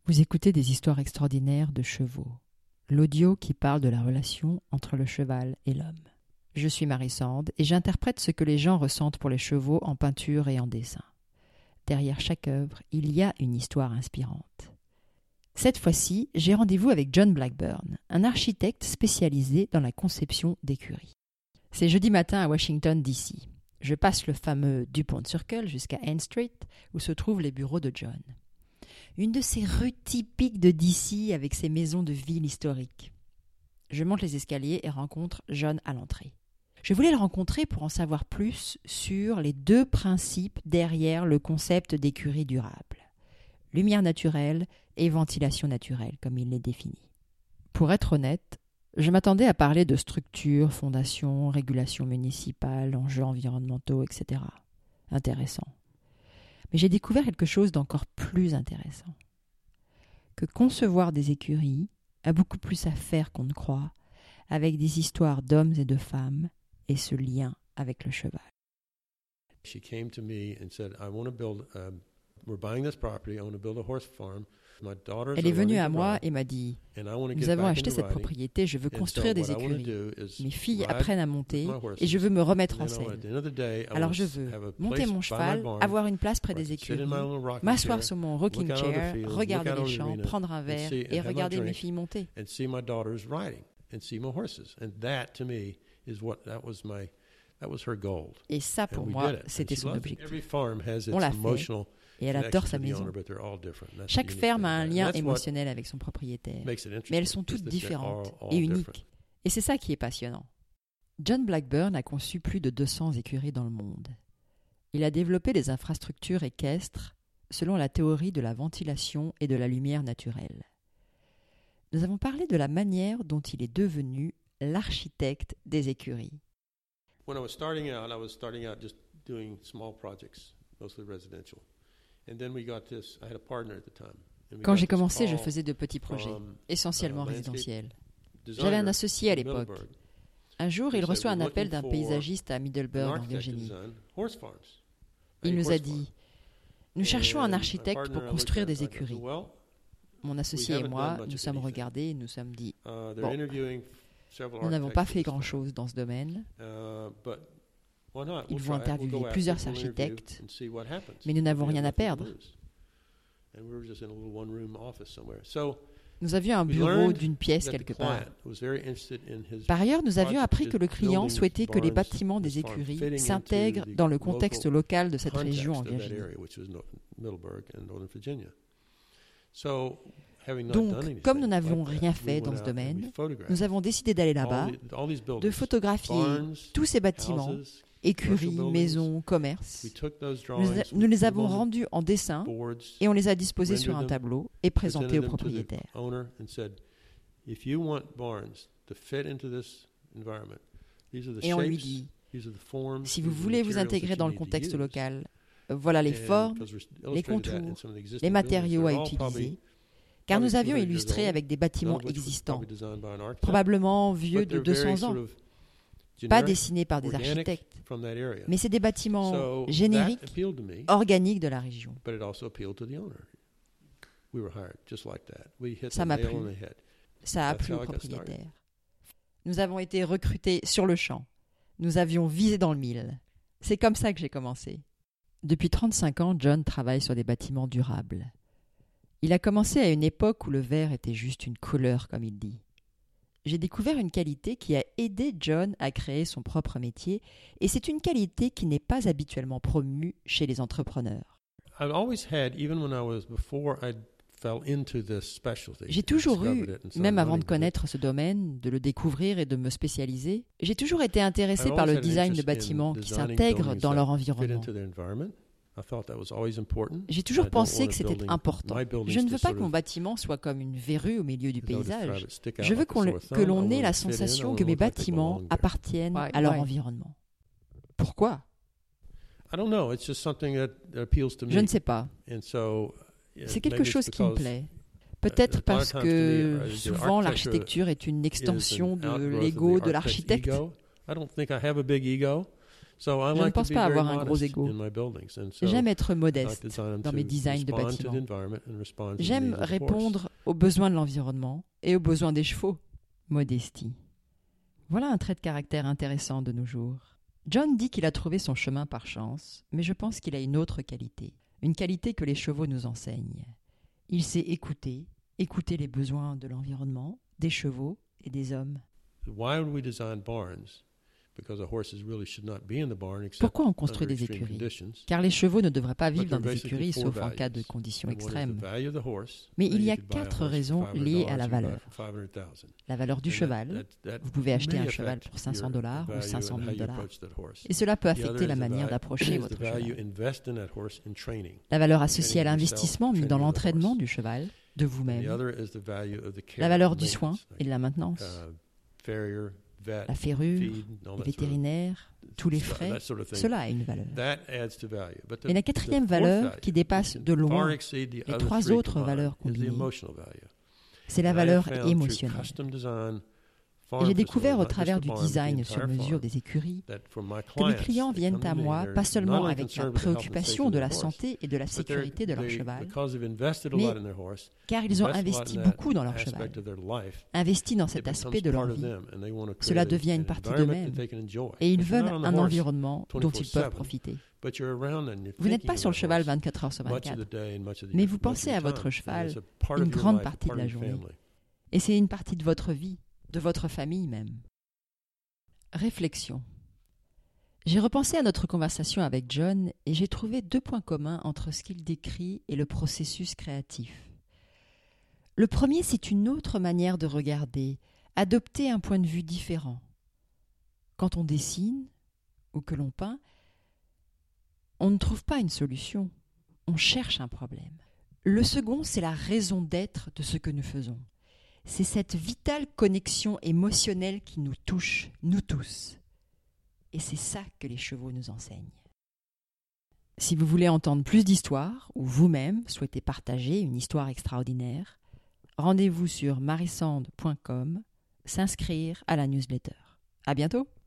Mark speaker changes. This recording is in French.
Speaker 1: Vous écoutez des histoires extraordinaires de chevaux, l'audio qui parle de la relation entre le cheval et l'homme. Je suis Marie Sand et j'interprète ce que les gens ressentent pour les chevaux en peinture et en dessin. Derrière chaque œuvre, il y a une histoire inspirante. Cette fois-ci, j'ai rendez-vous avec John Blackburn, un architecte spécialisé dans la conception d'écuries. C'est jeudi matin à Washington, D.C. Je passe le fameux DuPont Circle jusqu'à N Street, où se trouvent les bureaux de John. Une de ces rues typiques de D.C. avec ses maisons de ville historiques. Je monte les escaliers et rencontre John à l'entrée. Je voulais le rencontrer pour en savoir plus sur les deux principes derrière le concept d'écurie durable. Lumière naturelle et ventilation naturelle, comme il les définit. Pour être honnête, je m'attendais à parler de structure, fondation, régulation municipale, enjeux environnementaux, etc. Intéressant. Mais j'ai découvert quelque chose d'encore plus intéressant. Que concevoir des écuries a beaucoup plus à faire qu'on ne croit, avec des histoires d'hommes et de femmes et ce lien avec le cheval.
Speaker 2: She came to me and said, "I want to build. We're buying this property. I want to build a horse farm. My daughters
Speaker 1: Elle
Speaker 2: are
Speaker 1: est venue
Speaker 2: learning
Speaker 1: à
Speaker 2: to
Speaker 1: moi
Speaker 2: ride,
Speaker 1: et m'a dit
Speaker 2: and I want to
Speaker 1: « Nous
Speaker 2: get
Speaker 1: avons
Speaker 2: back
Speaker 1: acheté
Speaker 2: into
Speaker 1: cette
Speaker 2: riding.
Speaker 1: propriété, je veux
Speaker 2: And so
Speaker 1: construire des
Speaker 2: what I want to
Speaker 1: écuries.
Speaker 2: do is
Speaker 1: Mes filles
Speaker 2: ride
Speaker 1: apprennent à monter
Speaker 2: with my horses,
Speaker 1: et je veux me remettre en
Speaker 2: and then at
Speaker 1: selle.
Speaker 2: the end of the day, I
Speaker 1: Alors
Speaker 2: want
Speaker 1: je
Speaker 2: to
Speaker 1: veux
Speaker 2: have a
Speaker 1: monter
Speaker 2: place
Speaker 1: mon
Speaker 2: by my
Speaker 1: cheval,
Speaker 2: barn
Speaker 1: avoir une place près
Speaker 2: where I
Speaker 1: des
Speaker 2: can sit in
Speaker 1: écuries,
Speaker 2: my little rocking
Speaker 1: m'asseoir
Speaker 2: chair,
Speaker 1: sur mon rocking
Speaker 2: look out over the
Speaker 1: chair,
Speaker 2: fields,
Speaker 1: regarder
Speaker 2: look out
Speaker 1: les
Speaker 2: over the
Speaker 1: champs,
Speaker 2: arena,
Speaker 1: prendre un
Speaker 2: and
Speaker 1: verre
Speaker 2: see-
Speaker 1: et
Speaker 2: and have my
Speaker 1: regarder mes
Speaker 2: drink,
Speaker 1: filles monter.
Speaker 2: and see my daughters riding and see my horses. And that to me is that was her goal.
Speaker 1: Et ça,
Speaker 2: And
Speaker 1: pour
Speaker 2: we
Speaker 1: moi,
Speaker 2: did it. And
Speaker 1: c'était
Speaker 2: she
Speaker 1: son
Speaker 2: loved it.
Speaker 1: objectif.
Speaker 2: Every farm has
Speaker 1: On
Speaker 2: its
Speaker 1: l'a fait.
Speaker 2: emotional
Speaker 1: Et elle
Speaker 2: connection
Speaker 1: adore sa
Speaker 2: to the
Speaker 1: maison.
Speaker 2: owner, but they're all different. That's the
Speaker 1: Chaque
Speaker 2: unique
Speaker 1: ferme
Speaker 2: thing
Speaker 1: a un
Speaker 2: about it.
Speaker 1: lien
Speaker 2: And that's what
Speaker 1: émotionnel avec son propriétaire,
Speaker 2: makes it
Speaker 1: mais elles sont
Speaker 2: interesting,
Speaker 1: toutes
Speaker 2: is that they're
Speaker 1: différentes
Speaker 2: all
Speaker 1: et
Speaker 2: different.
Speaker 1: uniques. Et c'est ça qui est passionnant. John Blackburn a conçu plus de 200 écuries dans le monde. Il a développé des infrastructures équestres selon la théorie de la ventilation et de la lumière naturelle. Nous avons parlé de la manière dont il est devenu l'architecte des écuries.
Speaker 2: When I was starting out just doing small projects, mostly residential. And then we got this, I had a partner at the time. And we
Speaker 1: Quand
Speaker 2: got
Speaker 1: j'ai
Speaker 2: this
Speaker 1: commencé, je
Speaker 2: call
Speaker 1: faisais de petits projets,
Speaker 2: from,
Speaker 1: essentiellement
Speaker 2: landscape
Speaker 1: résidentiels.
Speaker 2: designer
Speaker 1: J'avais un associé à
Speaker 2: in
Speaker 1: l'époque.
Speaker 2: Middleburg.
Speaker 1: Un jour,
Speaker 2: He
Speaker 1: il
Speaker 2: said,
Speaker 1: reçoit un
Speaker 2: "We're
Speaker 1: appel
Speaker 2: looking
Speaker 1: d'un
Speaker 2: for
Speaker 1: paysagiste à
Speaker 2: an
Speaker 1: Middleburg, en
Speaker 2: architect to
Speaker 1: Virginie.
Speaker 2: design horse farms.
Speaker 1: Il
Speaker 2: A
Speaker 1: nous a
Speaker 2: horse
Speaker 1: dit
Speaker 2: farm."
Speaker 1: « Nous cherchons un
Speaker 2: And my
Speaker 1: architecte
Speaker 2: partner
Speaker 1: pour
Speaker 2: and I
Speaker 1: construire
Speaker 2: looked at
Speaker 1: des
Speaker 2: it, I said,
Speaker 1: écuries.
Speaker 2: "Well, »
Speaker 1: Mon associé et
Speaker 2: haven't
Speaker 1: moi,
Speaker 2: done much
Speaker 1: nous
Speaker 2: of
Speaker 1: sommes
Speaker 2: anything.
Speaker 1: regardés et nous sommes dit
Speaker 2: they're
Speaker 1: Bon,
Speaker 2: interviewing several
Speaker 1: nous n'avons pas
Speaker 2: architects
Speaker 1: fait
Speaker 2: at this
Speaker 1: grand-chose dans ce domaine,
Speaker 2: time. But why not?
Speaker 1: Ils
Speaker 2: We'll
Speaker 1: vont
Speaker 2: try it. We'll
Speaker 1: interviewer
Speaker 2: go after
Speaker 1: plusieurs
Speaker 2: it. We'll interview
Speaker 1: architectes,
Speaker 2: and see what happens.
Speaker 1: mais nous n'avons
Speaker 2: We had
Speaker 1: rien à
Speaker 2: nothing to
Speaker 1: perdre.
Speaker 2: lose. And we were just in a little one-room office somewhere. So
Speaker 1: Nous avions un
Speaker 2: we
Speaker 1: bureau
Speaker 2: learned
Speaker 1: d'une pièce
Speaker 2: that the
Speaker 1: quelque part.
Speaker 2: client was very interested in his
Speaker 1: Par ailleurs, nous avions
Speaker 2: project,
Speaker 1: appris que le client
Speaker 2: building
Speaker 1: souhaitait que les
Speaker 2: barns,
Speaker 1: bâtiments des
Speaker 2: this farm
Speaker 1: écuries
Speaker 2: fitting
Speaker 1: s'intègrent
Speaker 2: into the
Speaker 1: dans le contexte local de cette
Speaker 2: context
Speaker 1: région en
Speaker 2: of that
Speaker 1: Virginie.
Speaker 2: area, which was Middleburg and Northern Virginia. So, having not
Speaker 1: Donc,
Speaker 2: done anything
Speaker 1: comme nous n'avions
Speaker 2: like that,
Speaker 1: rien
Speaker 2: we
Speaker 1: fait
Speaker 2: went
Speaker 1: dans ce
Speaker 2: out and
Speaker 1: domaine,
Speaker 2: we photographed
Speaker 1: nous avons décidé d'aller là-bas,
Speaker 2: all these buildings,
Speaker 1: de photographier
Speaker 2: barns,
Speaker 1: tous ces bâtiments,
Speaker 2: houses,
Speaker 1: écuries,
Speaker 2: buildings.
Speaker 1: maisons, commerces.
Speaker 2: We took those
Speaker 1: Nous,
Speaker 2: drawings,
Speaker 1: nous les
Speaker 2: we
Speaker 1: avons
Speaker 2: put them on
Speaker 1: rendus en dessin
Speaker 2: boards,
Speaker 1: et on les a disposés sur un
Speaker 2: rendered them,
Speaker 1: tableau et présentés
Speaker 2: presented
Speaker 1: au
Speaker 2: them to the
Speaker 1: propriétaire.
Speaker 2: owner and said, if you want barns to fit into this environment, these are the
Speaker 1: Et on lui
Speaker 2: shapes,
Speaker 1: dit,
Speaker 2: these are the forms,
Speaker 1: si
Speaker 2: these
Speaker 1: vous
Speaker 2: are the
Speaker 1: voulez vous
Speaker 2: materials
Speaker 1: intégrer
Speaker 2: that you
Speaker 1: dans le
Speaker 2: need to
Speaker 1: contexte
Speaker 2: use.
Speaker 1: local, voilà les
Speaker 2: And
Speaker 1: formes,
Speaker 2: because we
Speaker 1: les
Speaker 2: illustrated that in
Speaker 1: contours,
Speaker 2: some of the existing
Speaker 1: les matériaux
Speaker 2: buildings,
Speaker 1: à
Speaker 2: they're all
Speaker 1: utiliser,
Speaker 2: probably
Speaker 1: car nous
Speaker 2: 200
Speaker 1: avions
Speaker 2: years
Speaker 1: illustré
Speaker 2: old,
Speaker 1: avec des
Speaker 2: none
Speaker 1: bâtiments
Speaker 2: of which was
Speaker 1: existants,
Speaker 2: probably designed by an architect,
Speaker 1: probablement
Speaker 2: but
Speaker 1: vieux de
Speaker 2: they're very
Speaker 1: 200 ans,
Speaker 2: sort of
Speaker 1: pas
Speaker 2: generic,
Speaker 1: dessinés par des
Speaker 2: organic
Speaker 1: architectes,
Speaker 2: from that area.
Speaker 1: mais c'est des bâtiments
Speaker 2: So that
Speaker 1: génériques,
Speaker 2: appealed to me,
Speaker 1: organiques de la région.
Speaker 2: but it also appealed to the owner. We were hired just like that. We hit
Speaker 1: Ça
Speaker 2: the
Speaker 1: m'a
Speaker 2: nail
Speaker 1: plu.
Speaker 2: on the head.
Speaker 1: Ça a
Speaker 2: That's
Speaker 1: plu
Speaker 2: how
Speaker 1: au
Speaker 2: I got started.
Speaker 1: propriétaire. Nous avons été recrutés sur le champ. Nous avions visé dans le mille. C'est comme ça que j'ai commencé. Depuis 35 ans, John travaille sur des bâtiments durables. Il a commencé à une époque où le verre était juste une couleur, comme il dit. J'ai découvert une qualité qui a aidé John à créer son propre métier, et c'est une qualité qui n'est pas habituellement promue chez les entrepreneurs.
Speaker 2: I've always had, even when I was before I fell into this specialty.
Speaker 1: J'ai toujours eu,
Speaker 2: discovered it and started
Speaker 1: même avant
Speaker 2: running
Speaker 1: de
Speaker 2: with it,
Speaker 1: connaître ce domaine, de le découvrir et de me spécialiser, j'ai toujours été intéressé
Speaker 2: I've
Speaker 1: par
Speaker 2: always
Speaker 1: le
Speaker 2: had an
Speaker 1: design de
Speaker 2: interest in
Speaker 1: bâtiments qui
Speaker 2: designing
Speaker 1: s'intègrent
Speaker 2: buildings
Speaker 1: dans
Speaker 2: that
Speaker 1: leur
Speaker 2: fit
Speaker 1: environnement.
Speaker 2: into their environment. I thought that was always important.
Speaker 1: J'ai toujours
Speaker 2: I don't
Speaker 1: pensé
Speaker 2: want
Speaker 1: que
Speaker 2: a
Speaker 1: c'était
Speaker 2: building-
Speaker 1: important.
Speaker 2: my buildings
Speaker 1: Je ne
Speaker 2: to
Speaker 1: veux pas
Speaker 2: sort
Speaker 1: que mon
Speaker 2: of-
Speaker 1: bâtiment soit comme une verrue au milieu du
Speaker 2: to have
Speaker 1: paysage.
Speaker 2: it stick out
Speaker 1: Je veux
Speaker 2: like a sore
Speaker 1: que
Speaker 2: thumb.
Speaker 1: l'on
Speaker 2: I
Speaker 1: ait
Speaker 2: want
Speaker 1: la
Speaker 2: it to fit in. I
Speaker 1: sensation
Speaker 2: want
Speaker 1: que
Speaker 2: it to
Speaker 1: mes
Speaker 2: look like they
Speaker 1: bâtiments
Speaker 2: belong there.
Speaker 1: appartiennent à leur environnement. Pourquoi ?
Speaker 2: I don't know. It's just something that appeals to me.
Speaker 1: Je ne sais pas.
Speaker 2: And so,
Speaker 1: C'est quelque chose qui me plaît. Peut-être parce que souvent l'architecture est une extension de l'ego de l'architecte.
Speaker 2: I don't think I have a big ego. So I
Speaker 1: Je ne
Speaker 2: like to
Speaker 1: pense
Speaker 2: be
Speaker 1: pas
Speaker 2: very
Speaker 1: avoir un gros
Speaker 2: modest
Speaker 1: ego.
Speaker 2: in my buildings, and so
Speaker 1: J'aime être
Speaker 2: I like
Speaker 1: modeste
Speaker 2: to design them
Speaker 1: dans mes
Speaker 2: to
Speaker 1: designs de
Speaker 2: respond to the
Speaker 1: bâtiments.
Speaker 2: environment and respond to the
Speaker 1: J'aime
Speaker 2: needs of the horse.
Speaker 1: répondre aux besoins de l'environnement et aux besoins des chevaux. Modestie. Voilà un trait de caractère intéressant de nos jours. John dit qu'il a trouvé son chemin par chance, mais je pense qu'il a une autre qualité. Une qualité que les chevaux nous enseignent. Il sait écouter les besoins de l'environnement, des chevaux et des hommes.
Speaker 2: Why would we design barns? Because the horses really should not be in the barn except
Speaker 1: Pourquoi on construit
Speaker 2: under
Speaker 1: des
Speaker 2: extreme
Speaker 1: écuries?
Speaker 2: conditions.
Speaker 1: Car les chevaux ne devraient pas vivre
Speaker 2: But
Speaker 1: dans
Speaker 2: there are
Speaker 1: des
Speaker 2: basically
Speaker 1: écuries
Speaker 2: four
Speaker 1: sauf en cas de
Speaker 2: values.
Speaker 1: conditions
Speaker 2: And one is the
Speaker 1: extrêmes.
Speaker 2: value of the horse.
Speaker 1: Mais
Speaker 2: Now
Speaker 1: il y
Speaker 2: you
Speaker 1: a
Speaker 2: could buy a
Speaker 1: 4
Speaker 2: horse
Speaker 1: raisons
Speaker 2: for $500,
Speaker 1: liées à la
Speaker 2: you can buy it
Speaker 1: valeur.
Speaker 2: for $500,000.
Speaker 1: La valeur du
Speaker 2: And
Speaker 1: cheval,
Speaker 2: that
Speaker 1: vous pouvez acheter
Speaker 2: may
Speaker 1: un cheval
Speaker 2: affect
Speaker 1: pour $500
Speaker 2: your
Speaker 1: ou
Speaker 2: value
Speaker 1: $500
Speaker 2: and how
Speaker 1: 000
Speaker 2: you approach that horse.
Speaker 1: et cela peut
Speaker 2: The
Speaker 1: affecter
Speaker 2: other
Speaker 1: la
Speaker 2: is the
Speaker 1: manière
Speaker 2: value-
Speaker 1: d'approcher
Speaker 2: is
Speaker 1: votre
Speaker 2: the value
Speaker 1: cheval.
Speaker 2: invest in that horse in training.
Speaker 1: La valeur associée à
Speaker 2: Training yourself,
Speaker 1: l'investissement mis dans
Speaker 2: training the
Speaker 1: l'entraînement
Speaker 2: horse.
Speaker 1: du cheval, de
Speaker 2: And
Speaker 1: vous-même.
Speaker 2: the other is the value of the care,
Speaker 1: La valeur du
Speaker 2: maintenance,
Speaker 1: soin et de la
Speaker 2: like,
Speaker 1: maintenance.
Speaker 2: farrier, vet,
Speaker 1: La ferrure,
Speaker 2: feed, and all
Speaker 1: les
Speaker 2: that
Speaker 1: vétérinaires, tous les
Speaker 2: stuff,
Speaker 1: frais,
Speaker 2: that sort of thing.
Speaker 1: cela a une valeur.
Speaker 2: That adds to value. But
Speaker 1: Et la quatrième valeur, qui dépasse de loin
Speaker 2: les
Speaker 1: les 3 autres valeurs combinées, c'est la valeur émotionnelle. Et j'ai découvert au travers du design sur mesure des écuries que mes clients viennent à moi pas seulement avec la préoccupation de la santé et de la sécurité de leur cheval, mais car ils ont investi beaucoup dans leur cheval, investi dans cet aspect de leur vie. Cela devient une partie d'eux-mêmes et ils veulent un environnement dont ils peuvent profiter. Vous n'êtes pas sur le cheval 24 heures sur 24, mais vous pensez à votre cheval une grande partie de la journée. Et c'est une partie de votre vie, de votre famille même. Réflexion. J'ai repensé à notre conversation avec John et j'ai trouvé 2 points communs entre ce qu'il décrit et le processus créatif. Le premier, c'est une autre manière de regarder, adopter un point de vue différent. Quand on dessine ou que l'on peint, on ne trouve pas une solution, on cherche un problème. Le second, c'est la raison d'être de ce que nous faisons. C'est cette vitale connexion émotionnelle qui nous touche, nous tous. Et c'est ça que les chevaux nous enseignent. Si vous voulez entendre plus d'histoires ou vous-même souhaitez partager une histoire extraordinaire, rendez-vous sur marysand.com, s'inscrire à la newsletter. À bientôt!